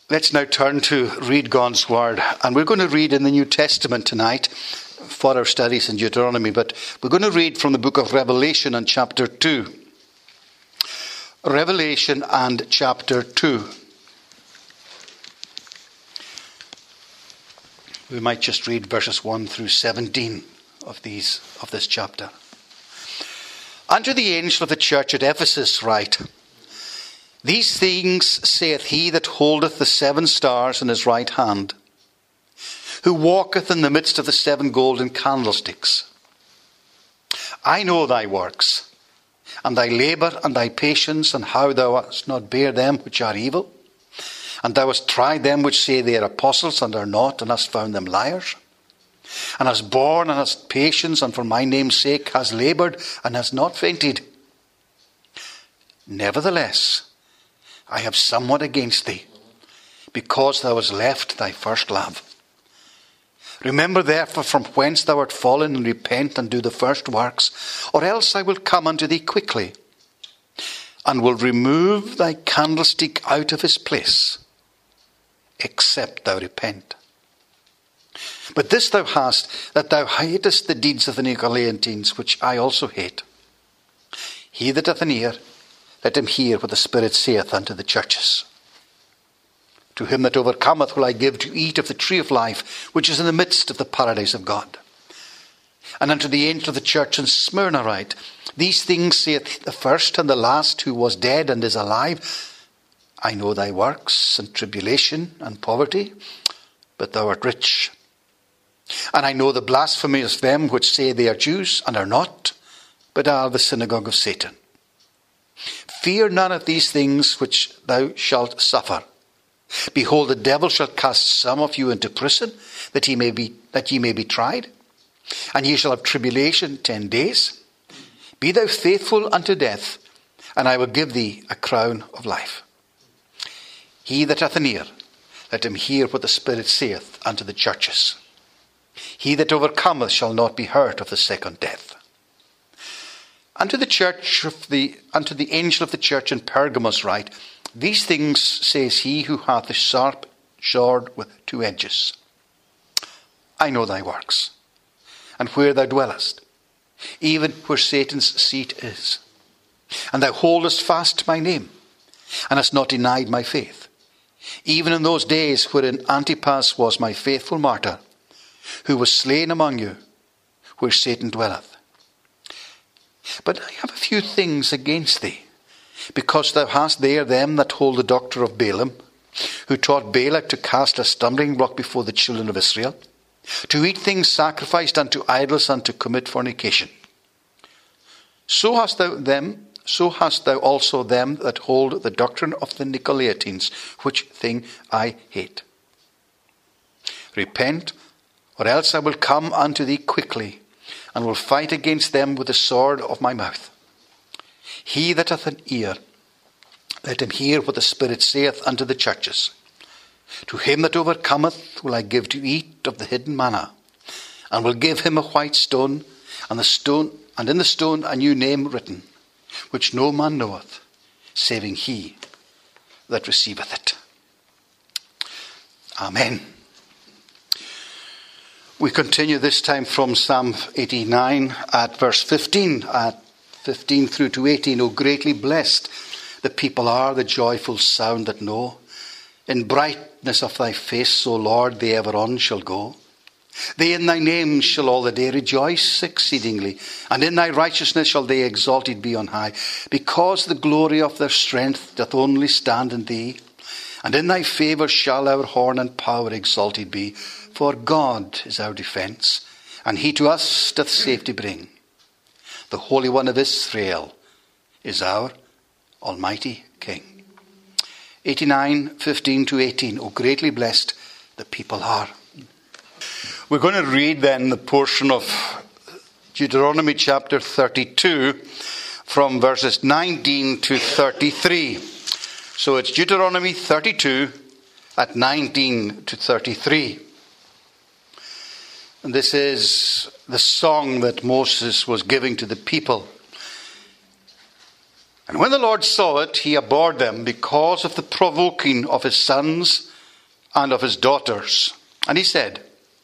Let's now turn to read God's Word. And we're going to read in the New Testament tonight for our studies in Deuteronomy. But we're going to read from the book of Revelation and chapter 2. Revelation and chapter 2. We might just read verses 1 through 17 of this chapter. Unto the angel of the church at Ephesus write, These things saith he that holdeth the 7 stars in his right hand, who walketh in the midst of the 7 golden candlesticks. I know thy works, and thy labour, and thy patience, and how thou hast not bare them which are evil, and thou hast tried them which say they are apostles, and are not, and hast found them liars, and hast borne, and hast patience, and for my name's sake hast laboured, and hast not fainted. Nevertheless, I have somewhat against thee, because thou hast left thy first love. Remember therefore from whence thou art fallen, and repent, and do the first works, or else I will come unto thee quickly, and will remove thy candlestick out of his place, except thou repent. But this thou hast, that thou hatest the deeds of the Nicolaitans, which I also hate. He that hath an ear, let him hear what the Spirit saith unto the churches. To him that overcometh will I give to eat of the tree of life, which is in the midst of the paradise of God. And unto the angel of the church in Smyrna write, These things saith the first and the last, who was dead and is alive. I know thy works, and tribulation, and poverty, but thou art rich. And I know the blasphemy of them which say they are Jews, and are not, but are the synagogue of Satan. Fear none of these things which thou shalt suffer. Behold, the devil shall cast some of you into prison, that ye may be tried. And ye shall have tribulation 10 days. Be thou faithful unto death, and I will give thee a crown of life. He that hath an ear, let him hear what the Spirit saith unto the churches. He that overcometh shall not be hurt of the second death. Unto the angel of the church in Pergamos write, These things says he who hath a sharp sword with 2 edges. I know thy works, and where thou dwellest, even where Satan's seat is. And thou holdest fast my name, and hast not denied my faith, even in those days wherein Antipas was my faithful martyr, who was slain among you, where Satan dwelleth. But I have a few things against thee, because thou hast there them that hold the doctrine of Balaam, who taught Balak to cast a stumbling block before the children of Israel, to eat things sacrificed unto idols, and to commit fornication. So hast thou also them that hold the doctrine of the Nicolaitans, which thing I hate. Repent, or else I will come unto thee quickly, and will fight against them with the sword of my mouth. He that hath an ear, let him hear what the Spirit saith unto the churches. To him that overcometh will I give to eat of the hidden manna, and will give him a white stone, and in the stone a new name written, which no man knoweth, saving he that receiveth it. Amen. We continue this time from Psalm 89 at verse 15, at 15 through to 18. O greatly blessed the people are, the joyful sound that know. In brightness of thy face, O Lord, they ever on shall go. They in thy name shall all the day rejoice exceedingly, and in thy righteousness shall they exalted be on high, because the glory of their strength doth only stand in thee. And in thy favour shall our horn and power exalted be. For God is our defence, and he to us doth safety bring. The Holy One of Israel is our Almighty King. 89, 15 to 18. O greatly blessed the people are. We're going to read then the portion of Deuteronomy chapter 32 from verses 19 to 33. So it's Deuteronomy 32 at 19 to 33. And this is the song that Moses was giving to the people. And when the Lord saw it, he abhorred them because of the provoking of his sons and of his daughters. And he said,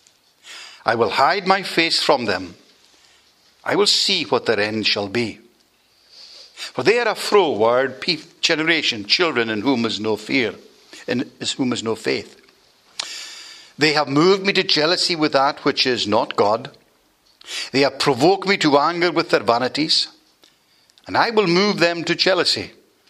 I will hide my face from them. I will see what their end shall be. For they are a froward generation, children in whom is no fear, in whom is no faith. They have moved me to jealousy with that which is not God. They have provoked me to anger with their vanities, and I will move them to jealousy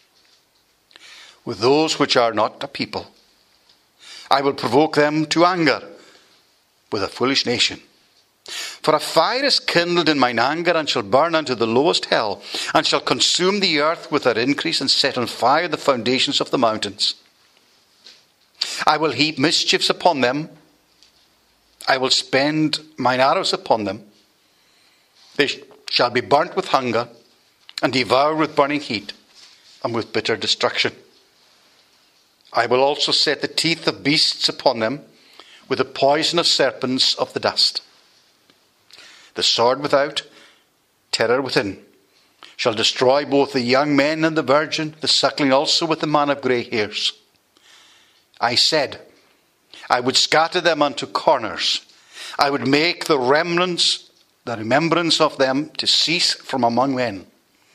with those which are not a people. I will provoke them to anger with a foolish nation. For a fire is kindled in mine anger, and shall burn unto the lowest hell, and shall consume the earth with her increase, and set on fire the foundations of the mountains. I will heap mischiefs upon them. I will spend mine arrows upon them. They shall be burnt with hunger, and devoured with burning heat, and with bitter destruction. I will also set the teeth of beasts upon them, with the poison of serpents of the dust. The sword without, terror within, shall destroy both the young men and the virgin, the suckling also with the man of grey hairs. I said, I would scatter them unto corners. I would make the remembrance of them to cease from among men.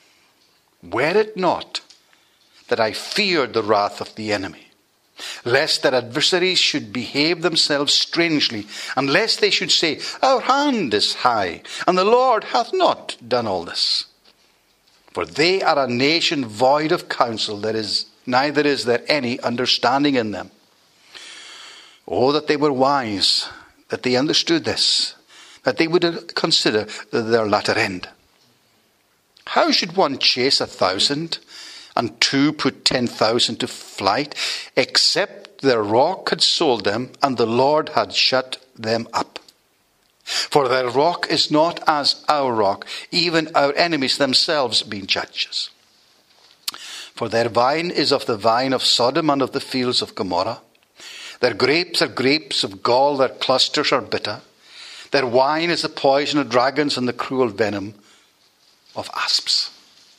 Were it not that I feared the wrath of the enemy, lest their adversaries should behave themselves strangely, and lest they should say, Our hand is high, and the Lord hath not done all this. For they are a nation void of counsel, neither is there any understanding in them. Oh, that they were wise, that they understood this, that they would consider their latter end. How should one chase 1,000, and two put 10,000 to flight, except their rock had sold them, and the Lord had shut them up? For their rock is not as our rock, even our enemies themselves being judges. For their vine is of the vine of Sodom and of the fields of Gomorrah. Their grapes are grapes of gall, their clusters are bitter. Their wine is the poison of dragons and the cruel venom of asps.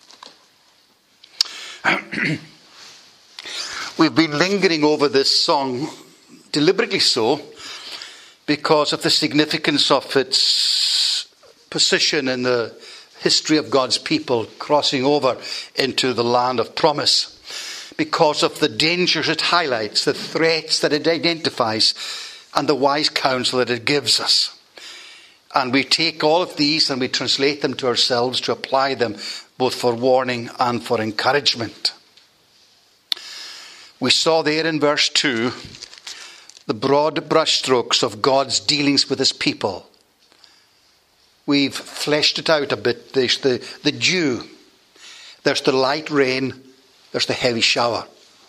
We've been lingering over this song, deliberately so, because of the significance of its position in the history of God's people crossing over into the land of promise. Because of the dangers it highlights, the threats that it identifies, and the wise counsel that it gives us. And we take all of these and we translate them to ourselves to apply them both for warning and for encouragement. We saw there in verse 2 the broad brushstrokes of God's dealings with his people. We've fleshed it out a bit. There's the dew, there's the light rain, there's the heavy shower.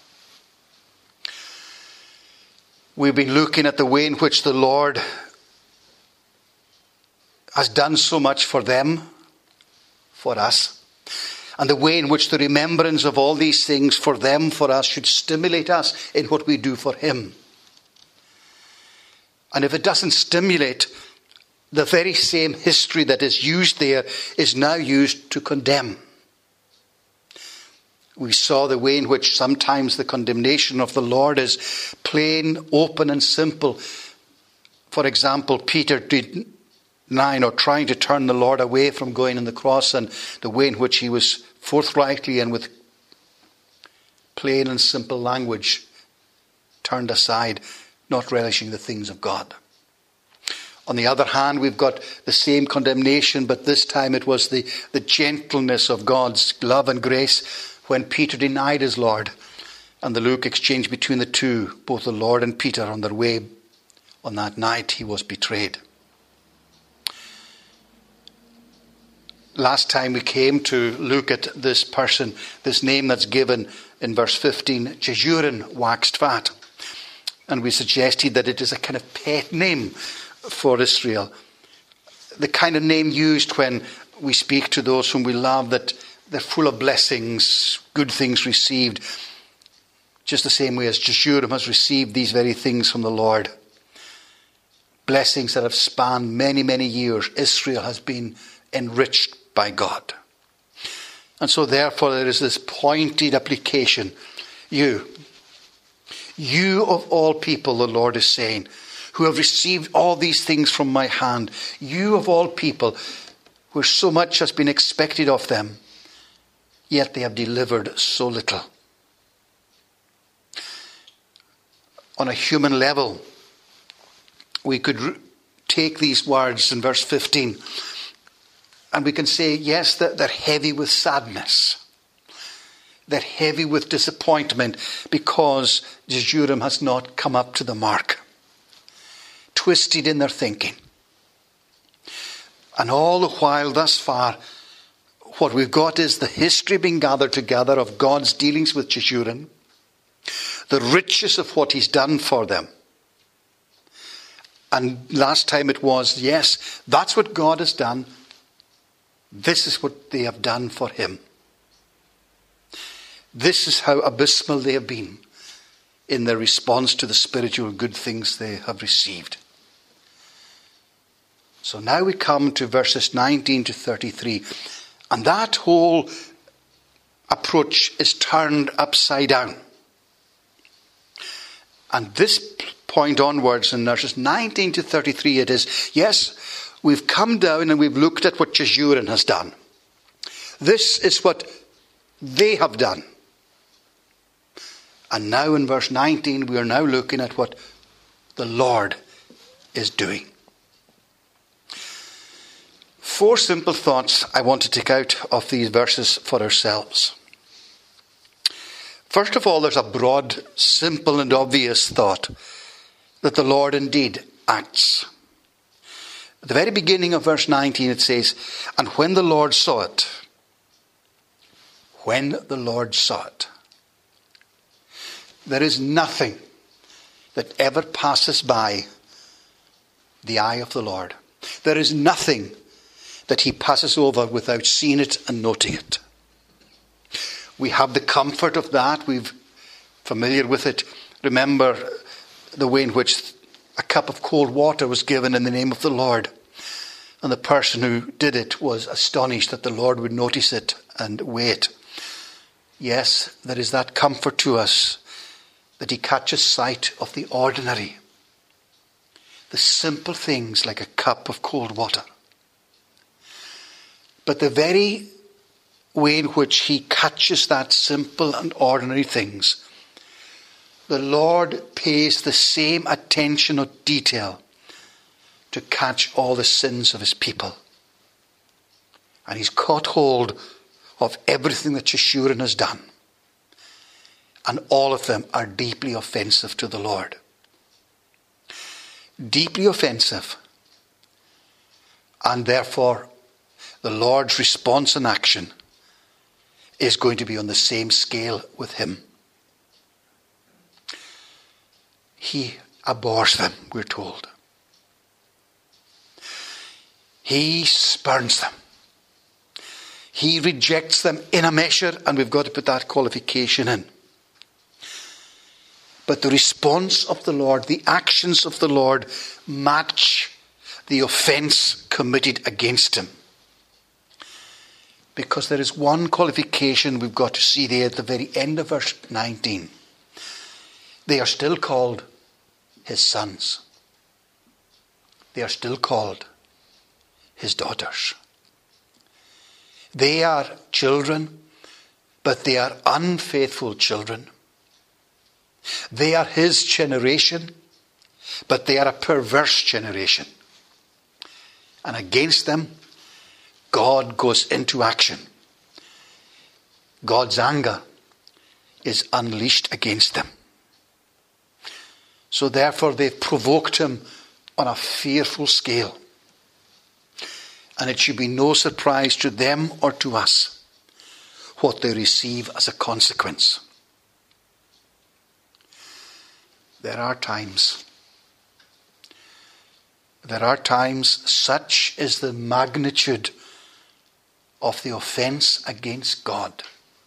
We've been looking at the way in which the Lord has done so much for them, for us, and the way in which the remembrance of all these things for them, for us, should stimulate us in what we do for him. And if it doesn't stimulate, the very same history that is used there is now used to condemn. We saw the way in which sometimes the condemnation of the Lord is plain, open and simple. For example, Peter denying or trying to turn the Lord away from going on the cross, and the way in which he was forthrightly and with plain and simple language turned aside, not relishing the things of God. On the other hand, we've got the same condemnation, but this time it was the gentleness of God's love and grace when Peter denied his Lord, and the Luke exchange between the two, both the Lord and Peter, on their way on that night he was betrayed. Last time we came to look at this person, this name that's given in verse 15, Jeshurun waxed fat. And we suggested that it is a kind of pet name for Israel. The kind of name used when we speak to those whom we love, that they're full of blessings, good things received. Just the same way as Jeshurun has received these very things from the Lord. Blessings that have spanned many, many years. Israel has been enriched by God. And so therefore there is this pointed application. You You of all people, the Lord is saying, who have received all these things from my hand, you of all people, where so much has been expected of them, yet they have delivered so little. On a human level, we could take these words in verse 15 and we can say, yes, they're heavy with sadness. They're heavy with disappointment because Jehoram has not come up to the mark. Twisted in their thinking. And all the while thus far, what we've got is the history being gathered together of God's dealings with Jehoram, the riches of what he's done for them. And last time it was, yes, that's what God has done. This is what they have done for him. This is how abysmal they have been in their response to the spiritual good things they have received. So now we come to verses 19 to 33. And that whole approach is turned upside down. And this point onwards in verses 19 to 33 it is, yes, we've come down and we've looked at what Jehoram has done. This is what they have done. And now in verse 19 we are now looking at what the Lord is doing. 4 simple thoughts I want to take out of these verses for ourselves. First of all, there's a broad, simple and obvious thought that the Lord indeed acts. At the very beginning of verse 19 it says, and when the Lord saw it, there is nothing that ever passes by the eye of the Lord. There is nothing that he passes over without seeing it and noting it. We have the comfort of that. We're familiar with it. Remember the way in which a cup of cold water was given in the name of the Lord. And the person who did it was astonished that the Lord would notice it and wait. Yes, there is that comfort to us that he catches sight of the ordinary. The simple things like a cup of cold water. But the very way in which he catches that simple and ordinary things, the Lord pays the same attention or detail to catch all the sins of his people. And he's caught hold of everything that Jehoram has done. And all of them are deeply offensive to the Lord. Deeply offensive. And therefore, the Lord's response and action is going to be on the same scale with him. He abhors them, we're told. He spurns them. He rejects them in a measure, and we've got to put that qualification in. But the response of the Lord, the actions of the Lord, match the offence committed against him. Because there is one qualification we've got to see there at the very end of verse 19. They are still called his sons. They are still called his daughters. They are children, but they are unfaithful children. They are his generation, but they are a perverse generation. And against them, God goes into action. God's anger is unleashed against them. So therefore they've provoked him on a fearful scale. And it should be no surprise to them or to us what they receive as a consequence. There are times, such is the magnitude of the offence against God.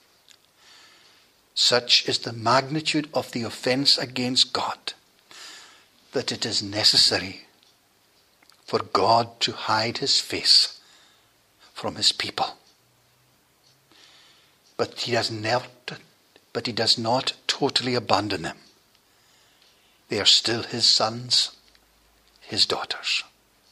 Such is the magnitude of the offence against God that it is necessary for God to hide his face from his people. But he does not totally abandon them. they are still his sons, his daughters.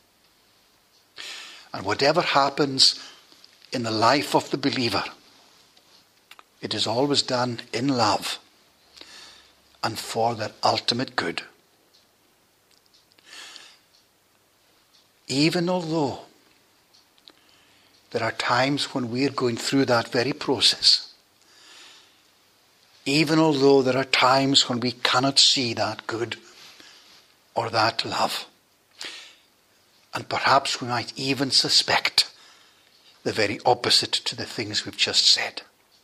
And whatever happens in the life of the believer, it is always done in love and for their ultimate good. Even although there are times when we are going through that very process, even although there are times when we cannot see that good or that love, and perhaps we might even suspect the very opposite to the things we've just said.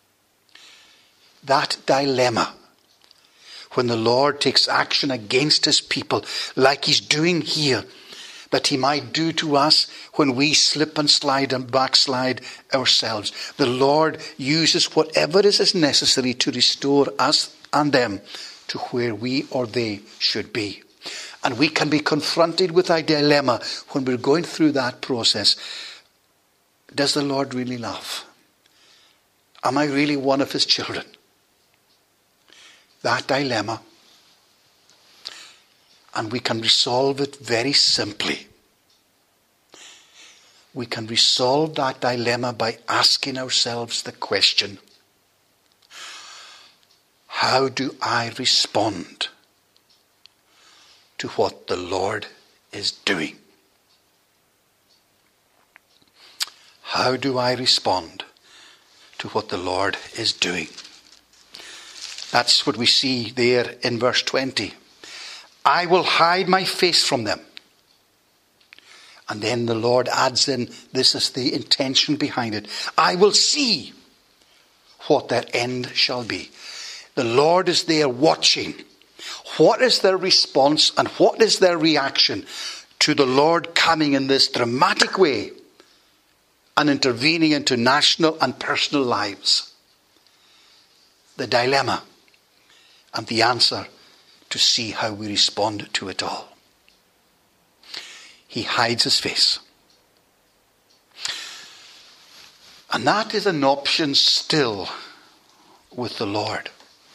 That dilemma, when the Lord takes action against his people, like he's doing here, that he might do to us when we slip and slide and backslide ourselves. The Lord uses whatever is necessary to restore us and them to where we or they should be. And we can be confronted with a dilemma when we're going through that process. Does the Lord really love? Am I really one of his children? That dilemma. And we can resolve it very simply. We can resolve that dilemma by asking ourselves the question, how do I respond to what the Lord is doing? How do I respond to what the Lord is doing? That's what we see there in verse 20. I will hide my face from them. And then the Lord adds in, this is the intention behind it. I will see what their end shall be. The Lord is there watching. What is their response and what is their reaction to the Lord coming in this dramatic way and intervening into national and personal lives? The dilemma and the answer to see how we respond to it all. He hides his face. And that is an option still with the Lord.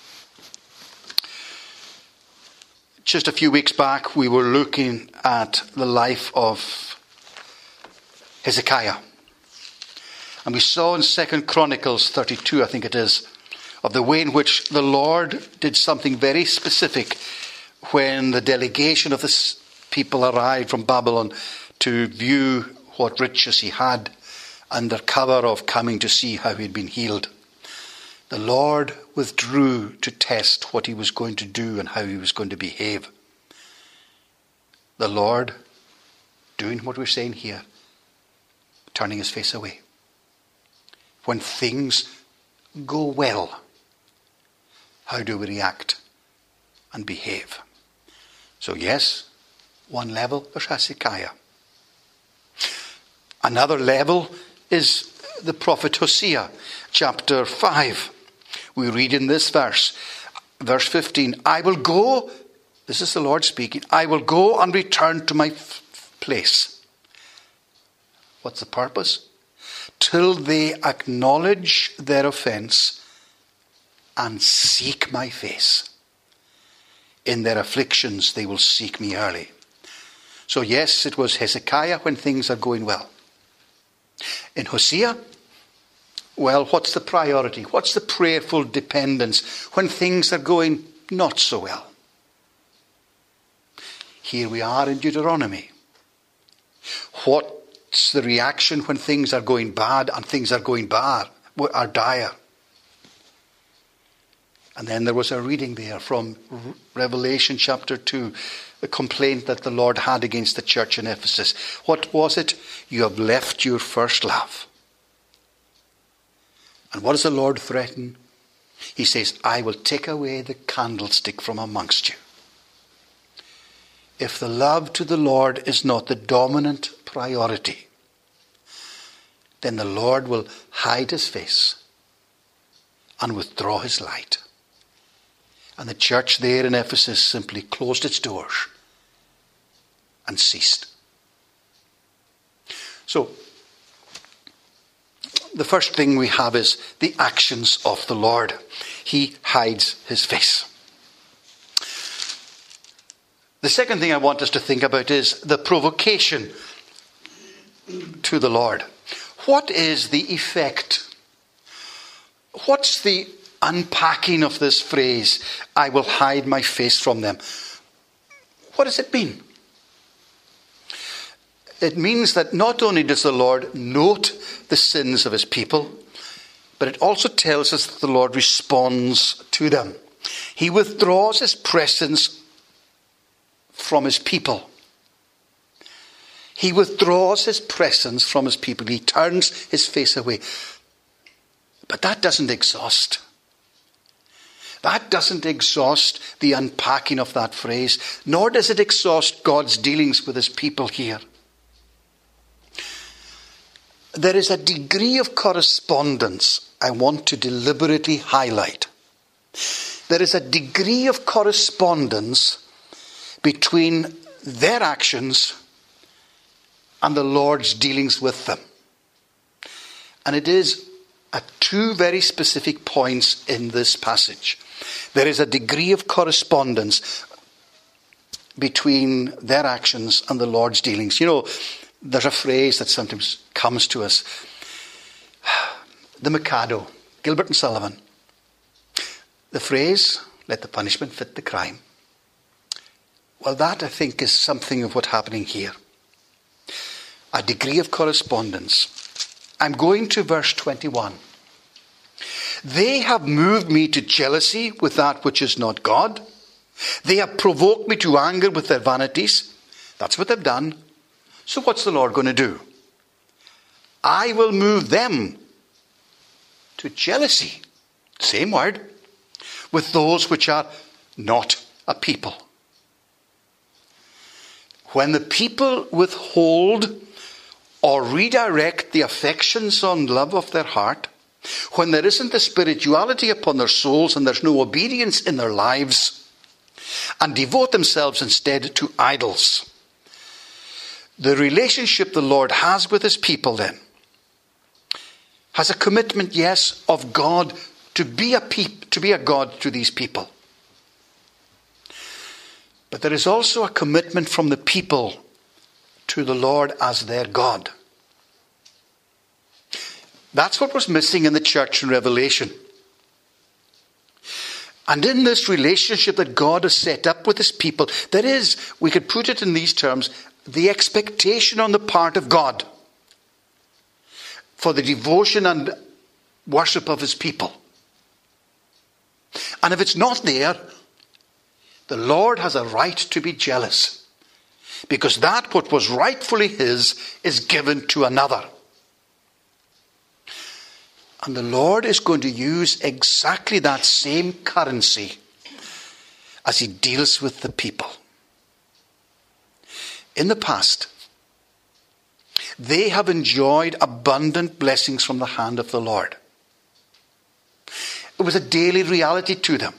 Just a few weeks back, we were looking at the life of Hezekiah. And we saw in 2 Chronicles 32, I think it is, of the way in which the Lord did something very specific when the delegation of the people arrived from Babylon to view what riches he had under cover of coming to see how he'd been healed. The Lord withdrew to test what he was going to do and how he was going to behave. The Lord doing what we're saying here, turning his face away. When things go well, how do we react and behave? So yes, one level is Hezekiah. Another level is the prophet Hosea, chapter 5. We read in this verse 15, I will go, this is the Lord speaking, I will go and return to my place. What's the purpose? Till they acknowledge their offense and seek my face. In their afflictions they will seek me early. So yes, it was Hezekiah when things are going well. In Hosea, well, what's the priority? What's the prayerful dependence when things are going not so well? Here we are in Deuteronomy. What's the reaction when things are going bad and things are going bad, are dire? And then there was a reading there from Revelation chapter 2, the complaint that the Lord had against the church in Ephesus. What was it? You have left your first love. And what does the Lord threaten? He says, I will take away the candlestick from amongst you. If the love to the Lord is not the dominant priority, then the Lord will hide his face and withdraw his light. And the church there in Ephesus simply closed its doors and ceased. So, the first thing we have is the actions of the Lord. He hides his face. The second thing I want us to think about is the provocation to the Lord. What is the effect? What's the unpacking of this phrase, I will hide my face from them? What does it mean? It means that not only does the Lord note the sins of his people, but it also tells us that the Lord responds to them. He withdraws his presence from his people. He withdraws his presence from his people. He turns his face away. But that doesn't exhaust. That doesn't exhaust the unpacking of that phrase, nor does it exhaust God's dealings with his people here. There is a degree of correspondence I want to deliberately highlight. There is a degree of correspondence between their actions and the Lord's dealings with them. And it is at two very specific points in this passage. There is a degree of correspondence between their actions and the Lord's dealings. You know, there's a phrase that sometimes comes to us. The Mikado, Gilbert and Sullivan. The phrase, let the punishment fit the crime. Well, that I think is something of what's happening here. A degree of correspondence. I'm going to verse 21. They have moved me to jealousy with that which is not God. They have provoked me to anger with their vanities. That's what they've done. So what's the Lord going to do? I will move them to jealousy. Same word. With those which are not a people. When the people withhold or redirect the affections and love of their heart, when there isn't the spirituality upon their souls and there's no obedience in their lives, and devote themselves instead to idols, the relationship the Lord has with his people then has a commitment, yes, of God to be a God to these people. But there is also a commitment from the people to the Lord as their God. That's what was missing in the church in Revelation. And in this relationship that God has set up with his people, there is, we could put it in these terms, the expectation on the part of God for the devotion and worship of his people. And if it's not there, the Lord has a right to be jealous, because that what was rightfully his is given to another. And the Lord is going to use exactly that same currency as he deals with the people. In the past, they have enjoyed abundant blessings from the hand of the Lord. It was a daily reality to them.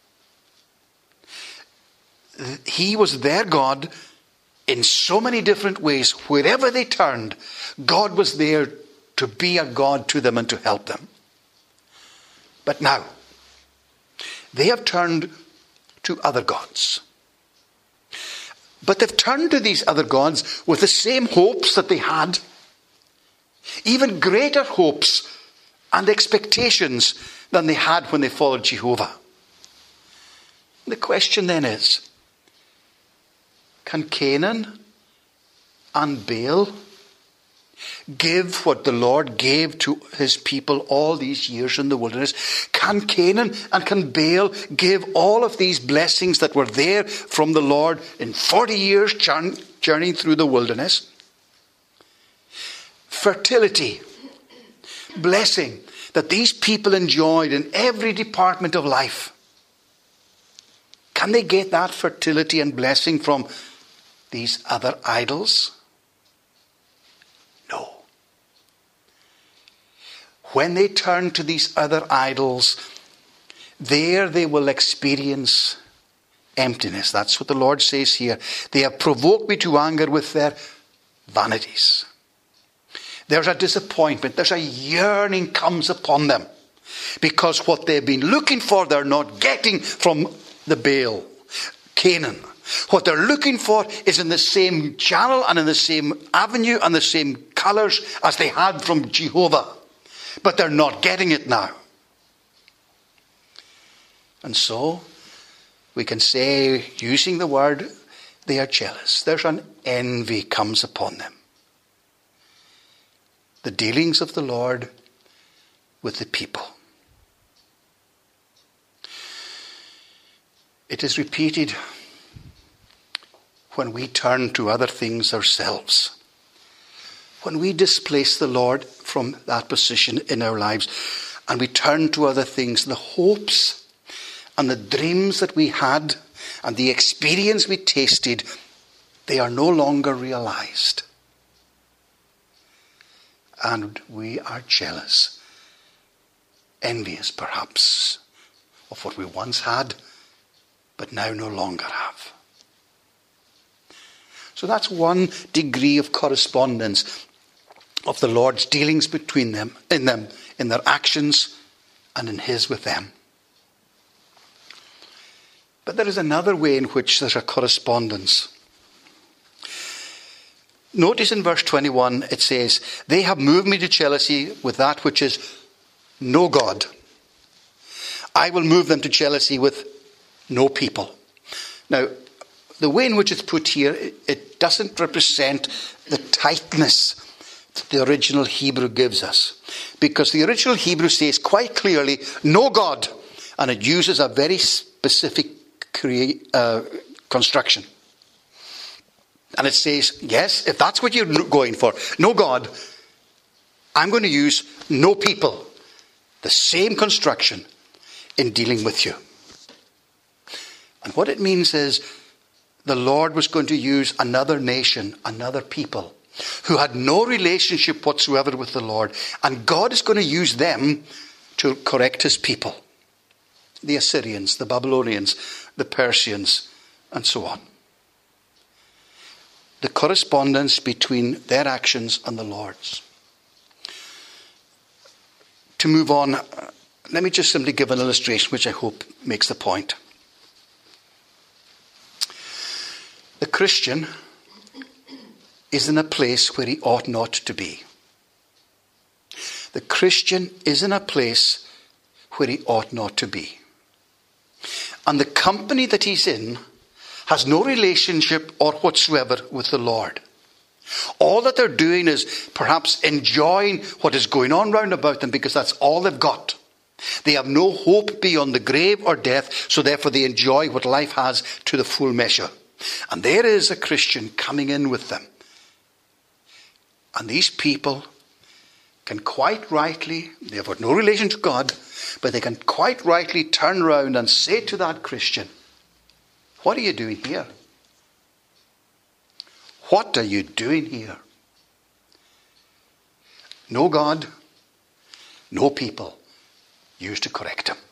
He was their God in so many different ways. Wherever they turned, God was there to be a God to them and to help them. But now, they have turned to other gods. But they've turned to these other gods with the same hopes that they had. Even greater hopes and expectations than they had when they followed Jehovah. The question then is, can Canaan and Baal give what the Lord gave to his people all these years in the wilderness? Can Canaan and can Baal give all of these blessings that were there from the Lord in 40 years journeying through the wilderness? Fertility, blessing that these people enjoyed in every department of life. Can they get that fertility and blessing from these other idols? No. When they turn to these other idols, there they will experience emptiness. That's what the Lord says here. They have provoked me to anger with their vanities. There's a disappointment. There's a yearning comes upon them. Because what they've been looking for, they're not getting from the Baal, Canaan. What they're looking for is in the same channel and in the same avenue and the same colours as they had from Jehovah. But they're not getting it now. And so, we can say, using the word, they are jealous. There's an envy comes upon them. The dealings of the Lord with the people. It is repeated when we turn to other things ourselves. When we displace the Lord from that position in our lives and we turn to other things, the hopes and the dreams that we had and the experience we tasted, they are no longer realized. And we are jealous, envious perhaps, of what we once had, but now no longer have. So that's one degree of correspondence of the Lord's dealings between them, in their actions and in his with them. But there is another way in which there's a correspondence. Notice in verse 21 it says, they have moved me to jealousy with that which is no God. I will move them to jealousy with no people. Now, the way in which it's put here, it doesn't represent the tightness that the original Hebrew gives us. Because the original Hebrew says quite clearly, no God. And it uses a very specific construction. And it says, yes, if that's what you're going for, no God, I'm going to use no people. The same construction in dealing with you. And what it means is the Lord was going to use another nation, another people, who had no relationship whatsoever with the Lord. And God is going to use them to correct his people. The Assyrians, the Babylonians, the Persians, and so on. The correspondence between their actions and the Lord's. To move on, let me just simply give an illustration which I hope makes the point. The Christian is in a place where he ought not to be. The Christian is in a place where he ought not to be. And the company that he's in has no relationship or whatsoever with the Lord. All that they're doing is perhaps enjoying what is going on round about them because that's all they've got. They have no hope beyond the grave or death, so therefore they enjoy what life has to the full measure. And there is a Christian coming in with them. And these people can quite rightly, they have got no relation to God, but they can quite rightly turn around and say to that Christian, what are you doing here? What are you doing here? No God, no people used to correct him.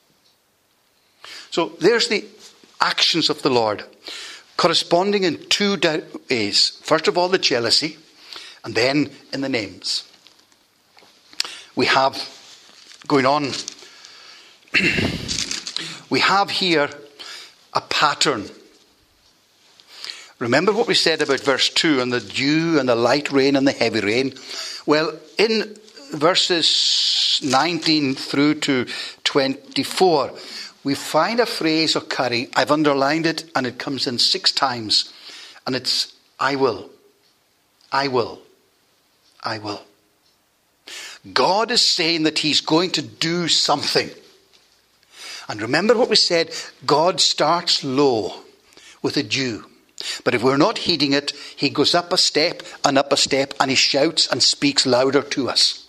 So there's the actions of the Lord, corresponding in two ways. First of all, the jealousy, and then in the names. We have, going on, we have here a pattern. Remember what we said about verse 2 and the dew and the light rain and the heavy rain? Well, in verses 19 through to 24, we find a phrase occurring. I've underlined it and it comes in 6 times. And it's, I will. I will. I will. God is saying that he's going to do something. And remember what we said, God starts low with a dew. But if we're not heeding it, he goes up a step, and he shouts and speaks louder to us.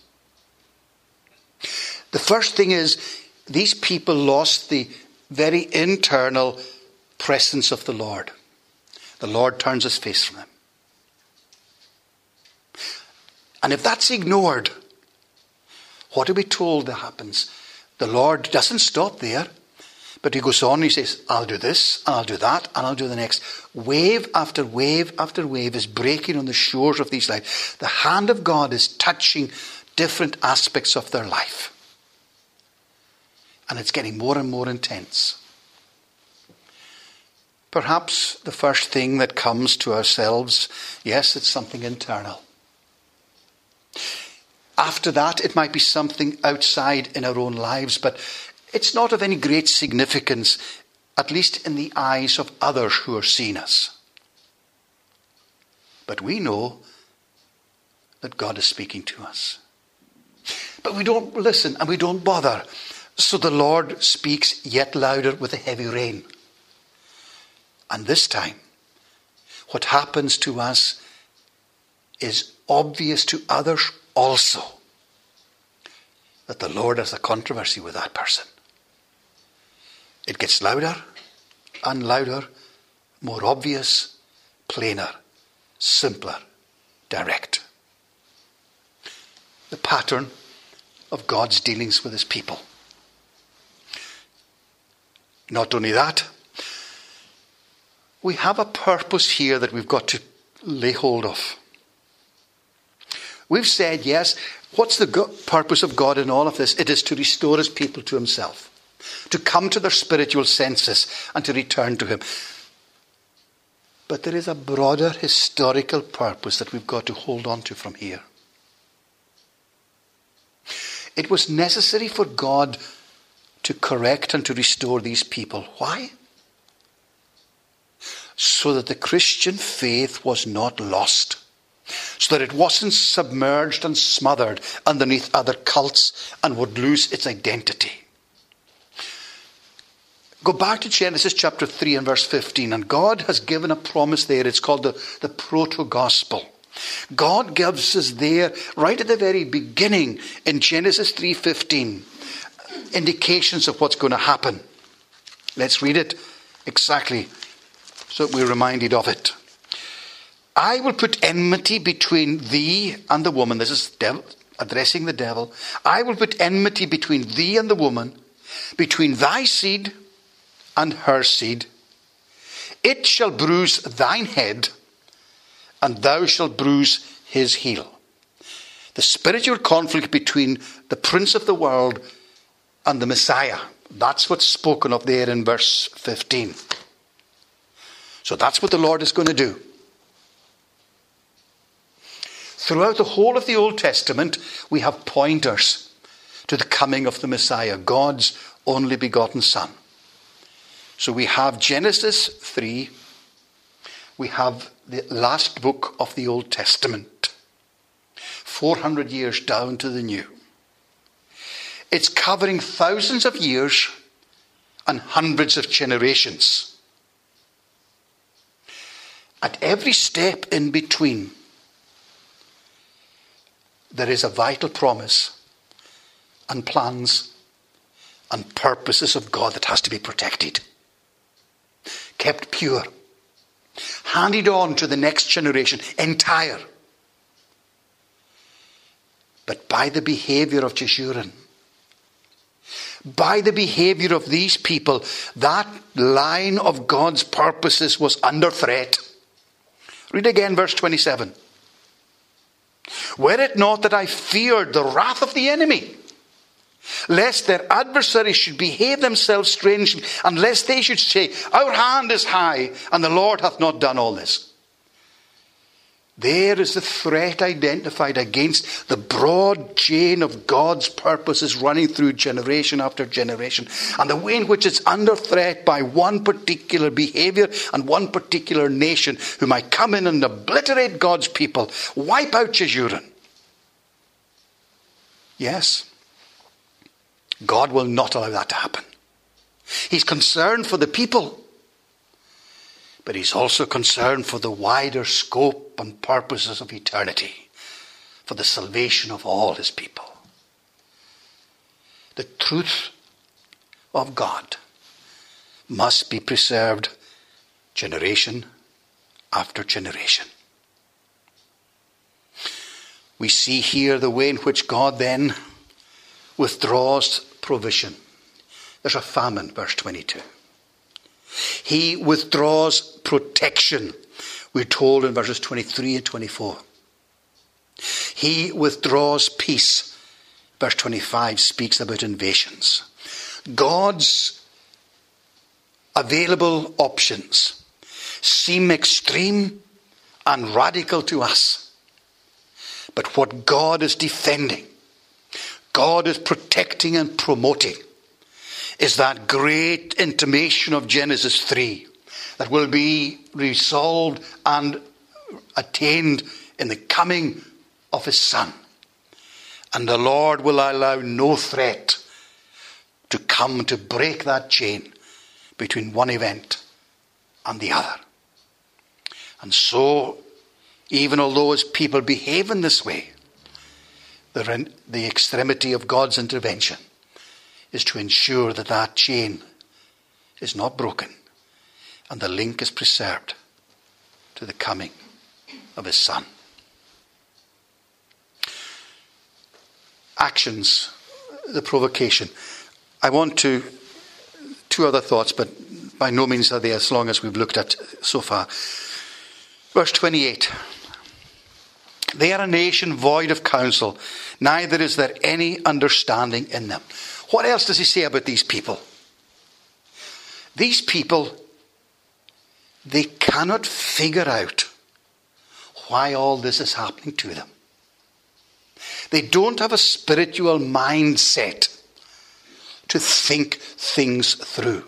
The first thing is, these people lost the very internal presence of the Lord. The Lord turns his face from them. And if that's ignored, what are we told that happens? The Lord doesn't stop there, but he goes on and he says, I'll do this, and I'll do that, and I'll do the next. Wave after wave after wave is breaking on the shores of these lives. The hand of God is touching different aspects of their life. And it's getting more and more intense. Perhaps the first thing that comes to ourselves, yes, it's something internal. After that, it might be something outside in our own lives, but it's not of any great significance, at least in the eyes of others who are seeing us. But we know that God is speaking to us. But we don't listen and we don't bother. So the Lord speaks yet louder with a heavy rain. And this time, what happens to us is obvious to others also. That the Lord has a controversy with that person. It gets louder and louder, more obvious, plainer, simpler, direct. The pattern of God's dealings with his people. Not only that, we have a purpose here that we've got to lay hold of. We've said, yes, what's the purpose of God in all of this? It is to restore his people to himself, to come to their spiritual senses and to return to him. But there is a broader historical purpose that we've got to hold on to from here. It was necessary for God to correct and to restore these people. Why? So that the Christian faith was not lost. So that it wasn't submerged and smothered underneath other cults and would lose its identity. Go back to Genesis chapter 3 and verse 15. And God has given a promise there. It's called the proto-gospel. God gives us there, right at the very beginning, in Genesis 3:15, indications of what's going to happen. Let's read it exactly so that we're reminded of it. I will put enmity between thee and the woman. This is devil, addressing the devil. I will put enmity between thee and the woman, between thy seed and her seed. It shall bruise thine head, and thou shalt bruise his heel. The spiritual conflict between the prince of the world and the Messiah. That's what's spoken of there in verse 15. So that's what the Lord is going to do. Throughout the whole of the Old Testament, we have pointers to the coming of the Messiah, God's only begotten Son. So we have Genesis 3. We have the last book of the Old Testament. 400 years down to the New. It's covering thousands of years and hundreds of generations. At every step in between, there is a vital promise and plans and purposes of God that has to be protected, kept pure, handed on to the next generation, entire. But by the behavior of Jeshurun, by the behavior of these people, that line of God's purposes was under threat. Read again verse 27. Were it not that I feared the wrath of the enemy, lest their adversaries should behave themselves strangely, and lest they should say, our hand is high, and the Lord hath not done all this. There is the threat identified against the broad chain of God's purposes running through generation after generation, and the way in which it's under threat by one particular behavior and one particular nation who might come in and obliterate God's people, wipe out Jeshurun. Yes, God will not allow that to happen. He's concerned for the people, but he's also concerned for the wider scope and purposes of eternity, for the salvation of all his people. The truth of God must be preserved generation after generation. We see here the way in which God then withdraws provision. There's a famine, verse 22. He withdraws protection, we're told in verses 23 and 24. He withdraws peace. Verse 25 speaks about invasions. God's available options seem extreme and radical to us. But what God is defending, God is protecting and promoting, is that great intimation of Genesis 3 that will be resolved and attained in the coming of his Son. And the Lord will allow no threat to come to break that chain between one event and the other. And so, even although his people behave in this way, the extremity of God's intervention is to ensure that that chain is not broken and the link is preserved to the coming of his Son. Actions, the provocation. I want two other thoughts, but by no means are they as long as we've looked at so far. Verse 28. They are a nation void of counsel, neither is there any understanding in them. What else does he say about these people? These people, they cannot figure out why all this is happening to them. They don't have a spiritual mindset to think things through.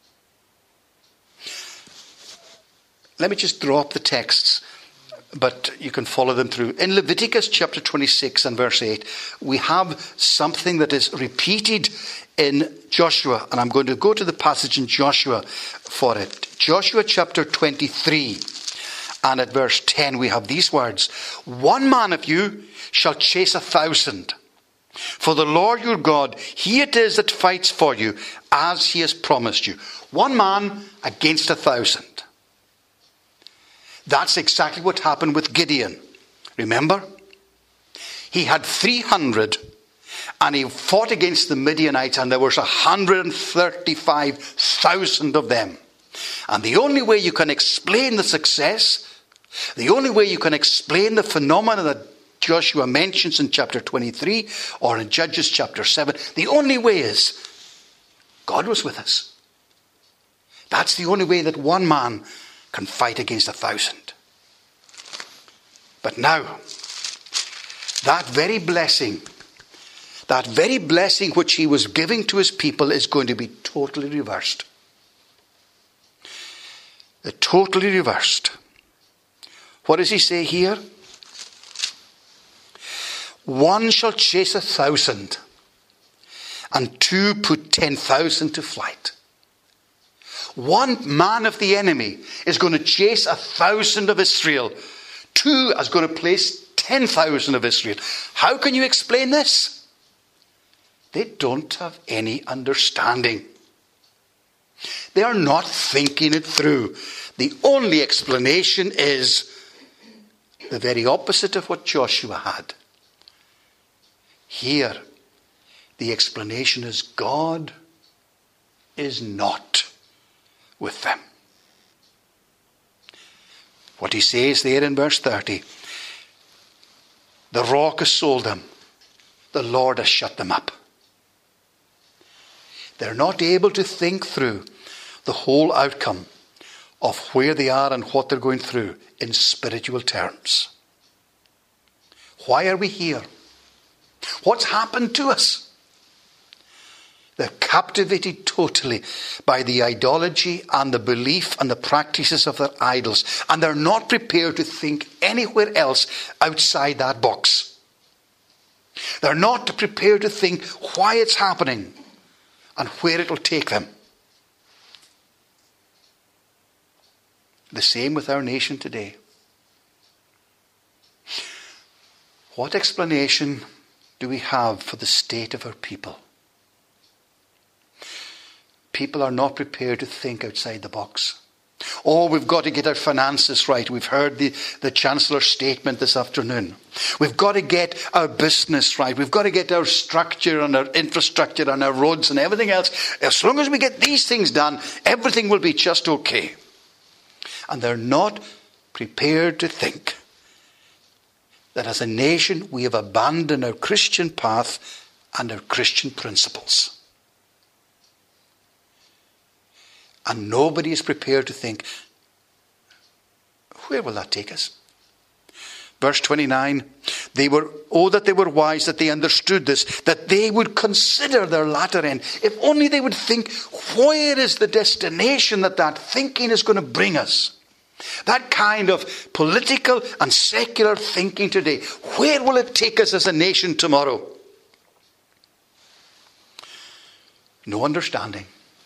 Let me just drop the texts, but you can follow them through. In Leviticus chapter 26 and verse 8, we have something that is repeated in Joshua. And I'm going to go to the passage in Joshua for it. Joshua chapter 23 and at verse 10 we have these words. One man of you shall chase 1,000. For the Lord your God, he it is that fights for you, as he has promised you. One man against 1,000. That's exactly what happened with Gideon. Remember? He had 300 and he fought against the Midianites, and there was 135,000 of them. And the only way you can explain the success, the only way you can explain the phenomena that Joshua mentions in chapter 23 or in Judges chapter 7, the only way is God was with us. That's the only way that one man can fight against 1,000. But now, that very blessing which he was giving to his people is going to be totally reversed. Totally reversed. What does he say here? One shall chase 1,000, and two put 10,000 to flight. One man of the enemy is going to chase 1,000 of Israel. Two is going to place 10,000 of Israel. How can you explain this? They don't have any understanding. They are not thinking it through. The only explanation is the very opposite of what Joshua had. Here, the explanation is God is not with them. What he says there in verse 30, the rock has sold them, the Lord has shut them up. They're not able to think through the whole outcome of where they are and what they're going through in spiritual terms. Why are we here? What's happened to us? They're captivated totally by the ideology and the belief and the practices of their idols. And they're not prepared to think anywhere else outside that box. They're not prepared to think why it's happening and where it'll take them. The same with our nation today. What explanation do we have for the state of our people? People are not prepared to think outside the box. Oh, we've got to get our finances right. We've heard the Chancellor's statement this afternoon. We've got to get our business right. We've got to get our structure and our infrastructure and our roads and everything else. As long as we get these things done, everything will be just okay. And they're not prepared to think that as a nation we have abandoned our Christian path and our Christian principles. And nobody is prepared to think, Where will that take us? Verse 29, that they were wise, that they understood this, that they would consider their latter end. If only they would think, where is the destination that thinking is going to bring us? That kind of political and secular thinking today, where will it take us as a nation tomorrow? No understanding.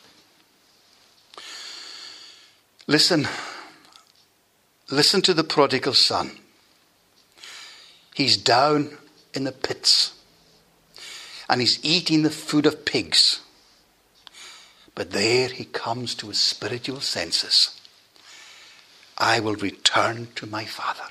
Listen to the prodigal son. He's down in the pits and he's eating the food of pigs. But there he comes to his spiritual senses. I will return to my father.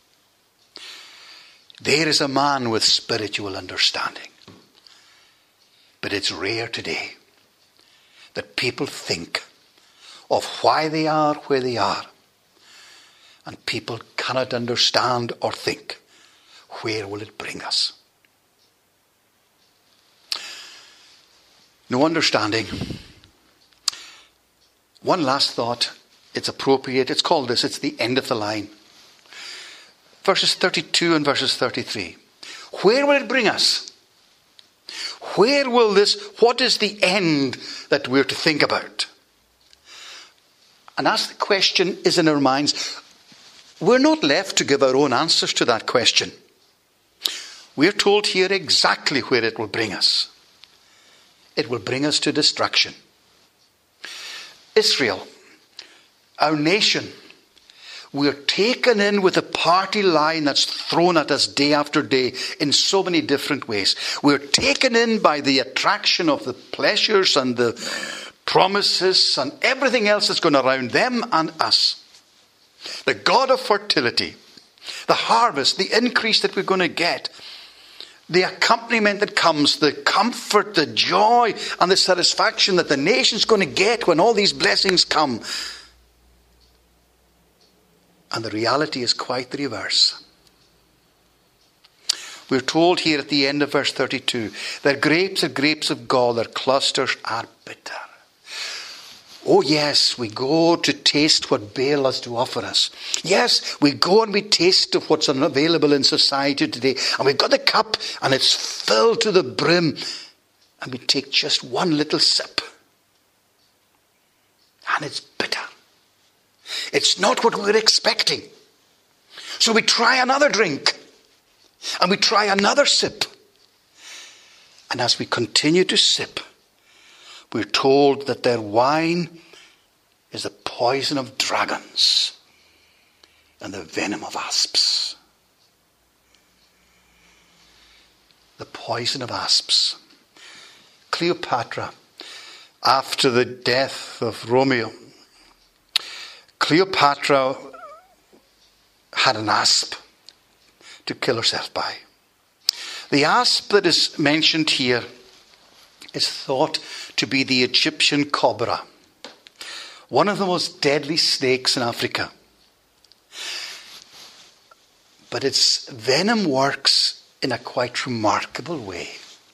There is a man with spiritual understanding. But it's rare today that people think of why they are where they are. And people cannot understand or think, where will it bring us? No understanding. One last thought. It's appropriate. It's called this. It's the end of the line. Verses 32 and verses 33. Where will it bring us? What is the end that we're to think about? And as the question is in our minds, we're not left to give our own answers to that question. We're told here exactly where it will bring us. It will bring us to destruction. Israel, our nation, we're taken in with a party line that's thrown at us day after day in so many different ways. We're taken in by the attraction of the pleasures and the promises and everything else that's going around them and us. The God of fertility, the harvest, the increase that we're going to get, the accompaniment that comes, the comfort, the joy and the satisfaction that the nation's going to get when all these blessings come. And the reality is quite the reverse. We're told here at the end of verse 32, their grapes are grapes of gall, their clusters are bitter. Oh yes, we go to taste what Baal has to offer us. Yes, we go and we taste of what's available in society today. And we've got the cup and it's filled to the brim. And we take just one little sip. And it's bitter. It's not what we're expecting. So we try another drink. And we try another sip. And as we continue to sip, we're told that their wine is the poison of dragons and the venom of asps. The poison of asps. Cleopatra, after the death of Romeo, Cleopatra had an asp to kill herself by. The asp that is mentioned here is thought to be the Egyptian cobra, one of the most deadly snakes in Africa. But its venom works in a quite remarkable way.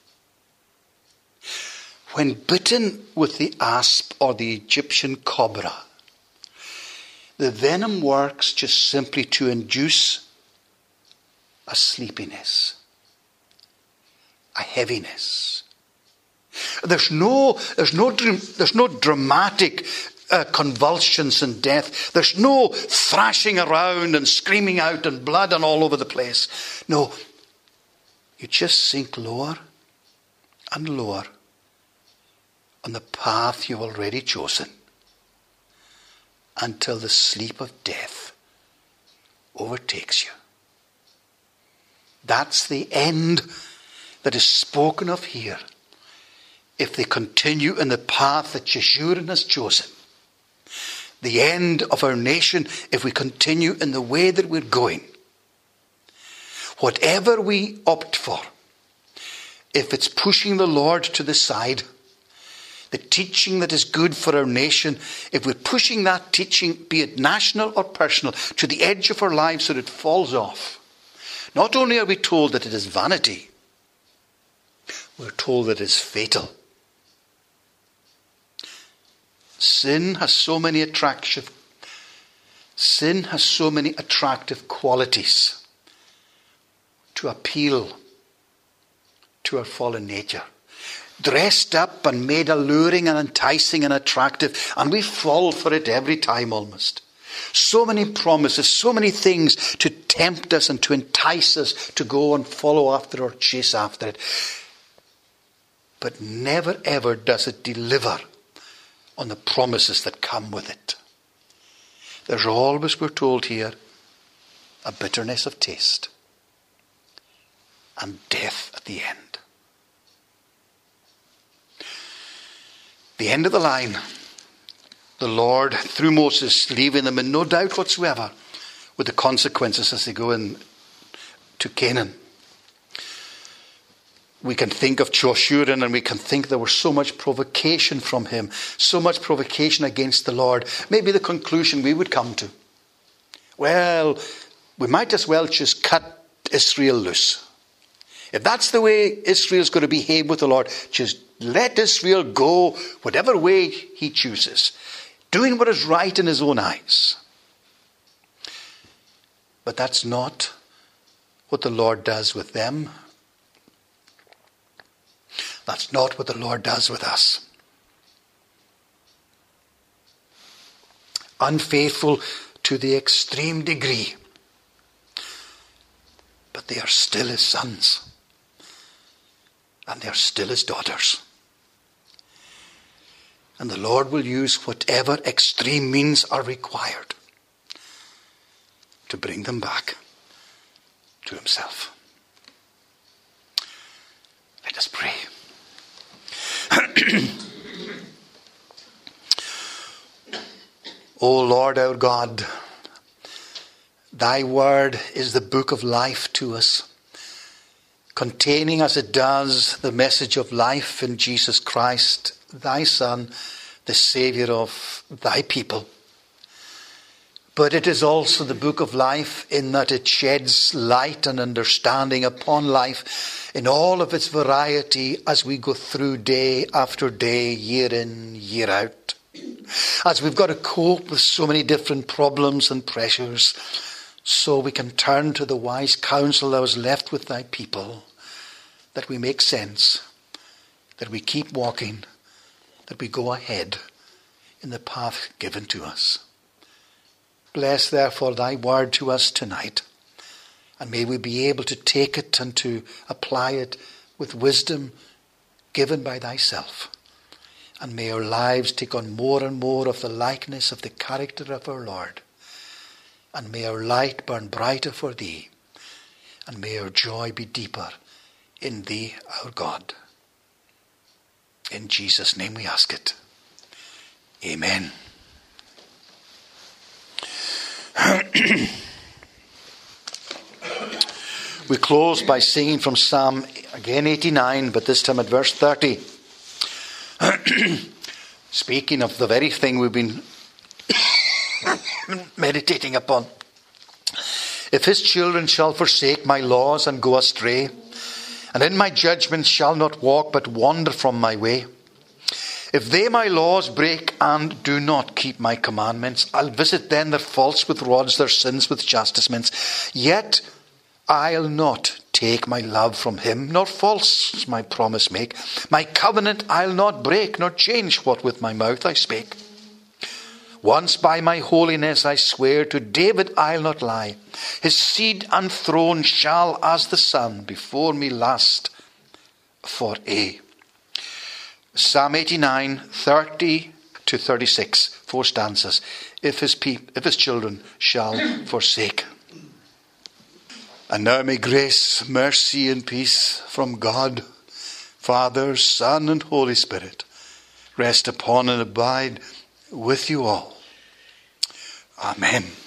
When bitten with the asp or the Egyptian cobra, the venom works just simply to induce a sleepiness, a heaviness. There's no dramatic convulsions and death. There's no thrashing around and screaming out and blood and all over the place. No, you just sink lower and lower on the path you've already chosen until the sleep of death overtakes you. That's the end that is spoken of here. If they continue in the path that Jeshurun has chosen, the end of our nation, if we continue in the way that we're going, whatever we opt for, if it's pushing the Lord to the side, the teaching that is good for our nation, if we're pushing that teaching, be it national or personal, to the edge of our lives so that it falls off, not only are we told that it is vanity, we're told that it is fatal. Sin has so many attractions, Sin has so many attractive qualities to appeal to our fallen nature. Dressed up and made alluring and enticing and attractive, and we fall for it every time almost. So many promises, so many things to tempt us and to entice us to go and follow after or chase after it. But never ever does it deliver on the promises that come with it. There's always, we're told here, a bitterness of taste and death at the end. The end of the line, the Lord, through Moses, leaving them in no doubt whatsoever with the consequences as they go in to Canaan. We can think of Joshua and we can think there was so much provocation from him, so much provocation against the Lord. Maybe the conclusion we would come to, well, we might as well just cut Israel loose. If that's the way Israel's going to behave with the Lord, just let Israel go whatever way he chooses, doing what is right in his own eyes. But that's not what the Lord does with them. That's not what the Lord does with us. Unfaithful to the extreme degree, but they are still his sons. And they are still his daughters. And the Lord will use whatever extreme means are required to bring them back to himself. Let us pray. O Lord our God, thy word is the book of life to us, containing as it does the message of life in Jesus Christ, thy Son, the Saviour of thy people. But it is also the book of life in that it sheds light and understanding upon life in all of its variety as we go through day after day, year in, year out. As we've got to cope with so many different problems and pressures, so we can turn to the wise counsel that was left with thy people, that we make sense, that we keep walking, that we go ahead in the path given to us. Bless therefore thy word to us tonight, and may we be able to take it and to apply it with wisdom given by thyself. And may our lives take on more and more of the likeness of the character of our Lord. And may our light burn brighter for thee. And may our joy be deeper in thee, our God. In Jesus' name we ask it. Amen. We close by singing from Psalm, again 89, but this time at verse 30. Speaking of the very thing we've been meditating upon. If his children shall forsake my laws and go astray, and in my judgments shall not walk but wander from my way, if they my laws break and do not keep my commandments, I'll visit then their faults with rods, their sins with chastisements. Yet I'll not take my love from him, nor false my promise make. My covenant I'll not break, nor change what with my mouth I spake. Once by my holiness I swear, to David I'll not lie. His seed and throne shall as the sun before me last for aye. Psalm 89, 30 to 36, 4 stanzas. If his children shall forsake. And now may grace, mercy and peace from God, Father, Son and Holy Spirit rest upon and abide with you all. Amen.